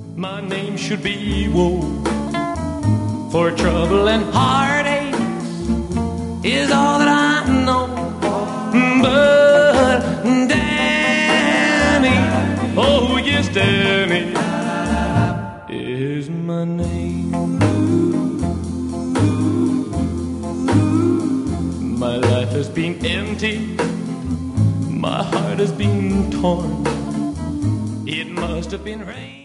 My name should be woe, for trouble and heartache is all that I know. But Danny, oh yes, Danny is my name. My life has been empty, my heart has been torn. It must have been rain.